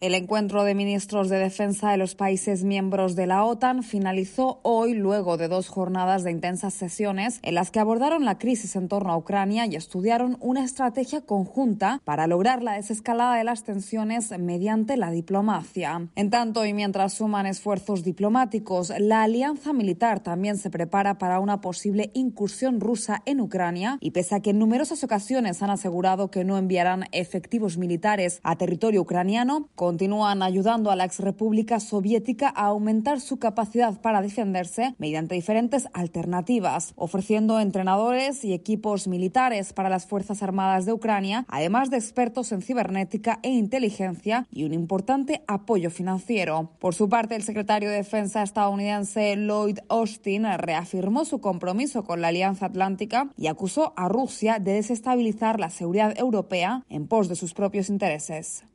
El encuentro de ministros de defensa de los países miembros de la OTAN finalizó hoy luego de 2 jornadas de intensas sesiones en las que abordaron la crisis en torno a Ucrania y estudiaron una estrategia conjunta para lograr la desescalada de las tensiones mediante la diplomacia. En tanto, y mientras suman esfuerzos diplomáticos, la alianza militar también se prepara para una posible incursión rusa en Ucrania y pese a que en numerosas ocasiones han asegurado que no enviarán efectivos militares a territorio ucraniano, continúan ayudando a la exrepública soviética a aumentar su capacidad para defenderse mediante diferentes alternativas, ofreciendo entrenadores y equipos militares para las Fuerzas Armadas de Ucrania, además de expertos en cibernética e inteligencia y un importante apoyo financiero. Por su parte, el secretario de Defensa estadounidense Lloyd Austin reafirmó su compromiso con la Alianza Atlántica y acusó a Rusia de desestabilizar la seguridad europea en pos de sus propios intereses.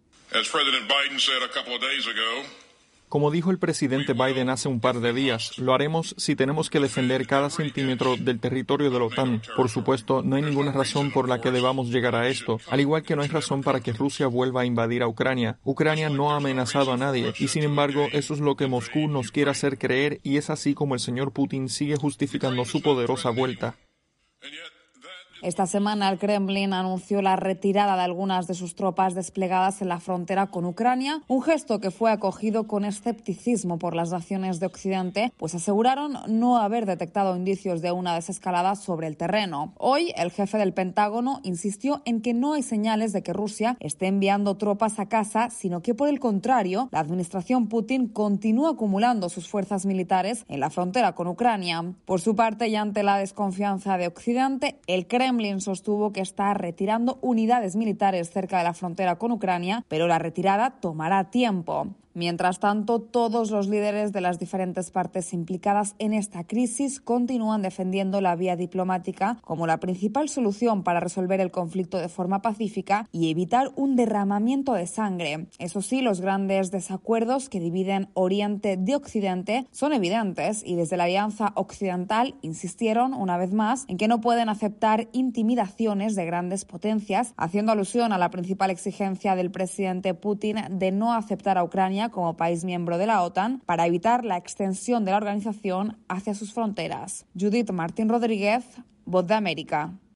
Como dijo el presidente Biden hace un par de días, lo haremos si tenemos que defender cada centímetro del territorio de la OTAN. Por supuesto, no hay ninguna razón por la que debamos llegar a esto, al igual que no hay razón para que Rusia vuelva a invadir a Ucrania. Ucrania no ha amenazado a nadie y, sin embargo, eso es lo que Moscú nos quiere hacer creer y es así como el señor Putin sigue justificando su poderosa vuelta. Esta semana el Kremlin anunció la retirada de algunas de sus tropas desplegadas en la frontera con Ucrania, un gesto que fue acogido con escepticismo por las naciones de Occidente, pues aseguraron no haber detectado indicios de una desescalada sobre el terreno. Hoy, el jefe del Pentágono insistió en que no hay señales de que Rusia esté enviando tropas a casa, sino que, por el contrario, la administración Putin continúa acumulando sus fuerzas militares en la frontera con Ucrania. Por su parte, y ante la desconfianza de Occidente, el Kremlin sostuvo que está retirando unidades militares cerca de la frontera con Ucrania, pero la retirada tomará tiempo. Mientras tanto, todos los líderes de las diferentes partes implicadas en esta crisis continúan defendiendo la vía diplomática como la principal solución para resolver el conflicto de forma pacífica y evitar un derramamiento de sangre. Eso sí, los grandes desacuerdos que dividen Oriente de Occidente son evidentes y desde la Alianza Occidental insistieron una vez más en que no pueden aceptar intimidaciones de grandes potencias, haciendo alusión a la principal exigencia del presidente Putin de no aceptar a Ucrania como país miembro de la OTAN para evitar la extensión de la organización hacia sus fronteras. Judith Martín Rodríguez, Voz de América.